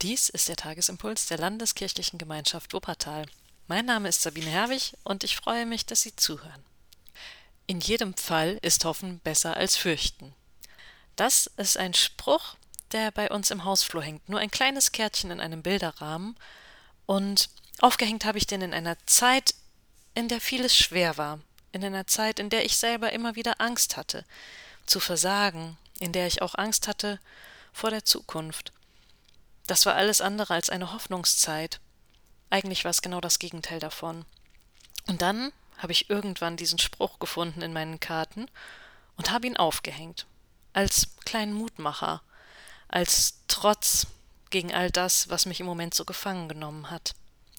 Dies ist der Tagesimpuls der Landeskirchlichen Gemeinschaft Wuppertal. Mein Name ist Sabine Herwig und ich freue mich, dass Sie zuhören. In jedem Fall ist Hoffen besser als Fürchten. Das ist ein Spruch, der bei uns im Hausflur hängt. Nur ein kleines Kärtchen in einem Bilderrahmen. Und aufgehängt habe ich den in einer Zeit, in der vieles schwer war. In einer Zeit, in der ich selber immer wieder Angst hatte, zu versagen, in der ich auch Angst hatte vor der Zukunft. Das war alles andere als eine Hoffnungszeit. Eigentlich war es genau das Gegenteil davon. Und dann habe ich irgendwann diesen Spruch gefunden in meinen Karten und habe ihn aufgehängt. Als kleinen Mutmacher, als Trotz gegen all das, was mich im Moment so gefangen genommen hat.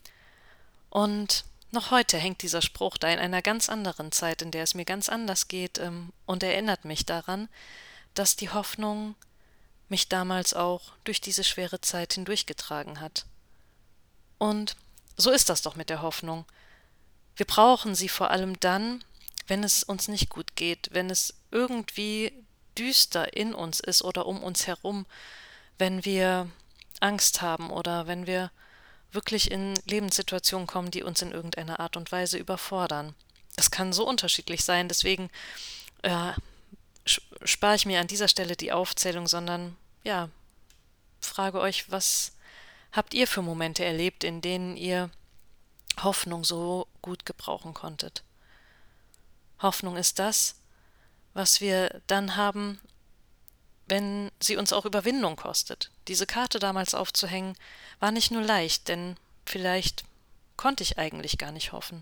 Und noch heute hängt dieser Spruch da in einer ganz anderen Zeit, in der es mir ganz anders geht, und erinnert mich daran, dass die Hoffnung mich damals auch durch diese schwere Zeit hindurchgetragen hat. Und so ist das doch mit der Hoffnung. Wir brauchen sie vor allem dann, wenn es uns nicht gut geht, wenn es irgendwie düster in uns ist oder um uns herum, wenn wir Angst haben oder wenn wir wirklich in Lebenssituationen kommen, die uns in irgendeiner Art und Weise überfordern. Das kann so unterschiedlich sein, deswegen äh, spare ich mir an dieser Stelle die Aufzählung, sondern ja, frage euch, was habt ihr für Momente erlebt, in denen ihr Hoffnung so gut gebrauchen konntet? Hoffnung ist das, was wir dann haben, wenn sie uns auch Überwindung kostet. Diese Karte damals aufzuhängen, war nicht nur leicht, denn vielleicht konnte ich eigentlich gar nicht hoffen.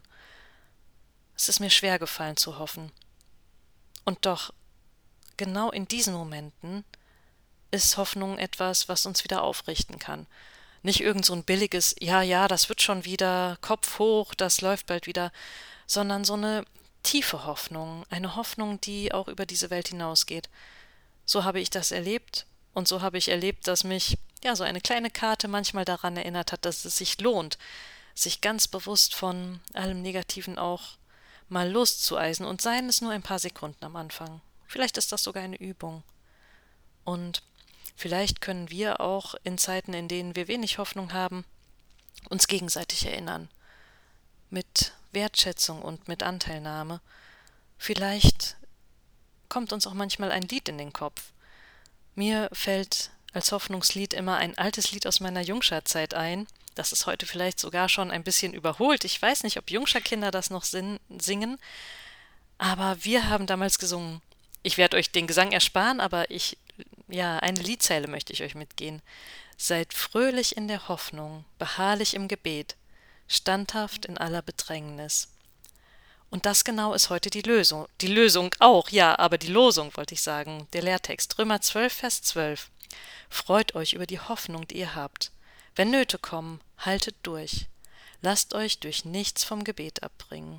Es ist mir schwer gefallen zu hoffen. Und doch, genau in diesen Momenten ist Hoffnung etwas, was uns wieder aufrichten kann. Nicht irgend so ein billiges, ja, ja, das wird schon wieder, Kopf hoch, das läuft bald wieder, sondern so eine tiefe Hoffnung, eine Hoffnung, die auch über diese Welt hinausgeht. So habe ich das erlebt und so habe ich erlebt, dass mich, ja, so eine kleine Karte manchmal daran erinnert hat, dass es sich lohnt, sich ganz bewusst von allem Negativen auch mal loszueisen und seien es nur ein paar Sekunden am Anfang. Vielleicht ist das sogar eine Übung. Und vielleicht können wir auch in Zeiten, in denen wir wenig Hoffnung haben, uns gegenseitig erinnern. Mit Wertschätzung und mit Anteilnahme. Vielleicht kommt uns auch manchmal ein Lied in den Kopf. Mir fällt als Hoffnungslied immer ein altes Lied aus meiner Jungscha-Zeit ein. Das ist heute vielleicht sogar schon ein bisschen überholt. Ich weiß nicht, ob Jungscha-Kinder das noch singen, aber wir haben damals gesungen. Ich werde euch den Gesang ersparen, aber eine Liedzeile möchte ich euch mitgehen. Seid fröhlich in der Hoffnung, beharrlich im Gebet, standhaft in aller Bedrängnis. Und das genau ist heute die Lösung. Die Lösung auch, ja, aber die Losung wollte ich sagen. Der Lehrtext, Römer 12, Vers 12. Freut euch über die Hoffnung, die ihr habt. Wenn Nöte kommen, haltet durch. Lasst euch durch nichts vom Gebet abbringen.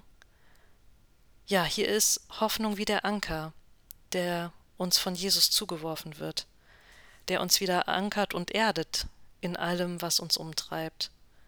Ja, hier ist Hoffnung wie der Anker, der uns von Jesus zugeworfen wird, der uns wieder ankert und erdet in allem, was uns umtreibt.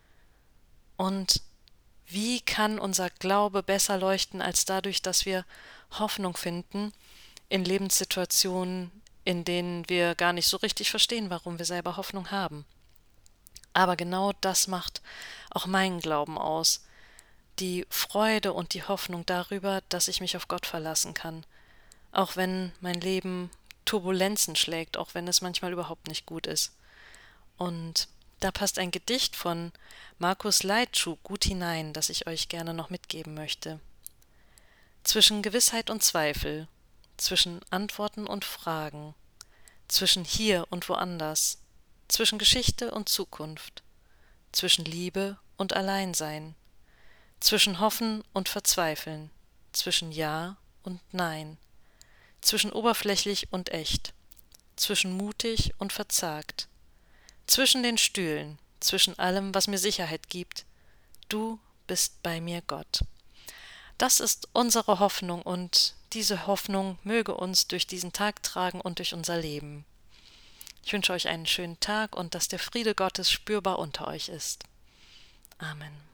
Und wie kann unser Glaube besser leuchten als dadurch, dass wir Hoffnung finden in Lebenssituationen, in denen wir gar nicht so richtig verstehen, warum wir selber Hoffnung haben? Aber genau das macht auch meinen Glauben aus, die Freude und die Hoffnung darüber, dass ich mich auf Gott verlassen kann, auch wenn mein Leben Turbulenzen schlägt, auch wenn es manchmal überhaupt nicht gut ist. Und da passt ein Gedicht von Markus Leitschuh gut hinein, das ich euch gerne noch mitgeben möchte. Zwischen Gewissheit und Zweifel, zwischen Antworten und Fragen, zwischen hier und woanders, zwischen Geschichte und Zukunft, zwischen Liebe und Alleinsein, zwischen Hoffen und Verzweifeln, zwischen Ja und Nein, zwischen oberflächlich und echt, zwischen mutig und verzagt, zwischen den Stühlen, zwischen allem, was mir Sicherheit gibt, du bist bei mir, Gott. Das ist unsere Hoffnung und diese Hoffnung möge uns durch diesen Tag tragen und durch unser Leben. Ich wünsche euch einen schönen Tag und dass der Friede Gottes spürbar unter euch ist. Amen.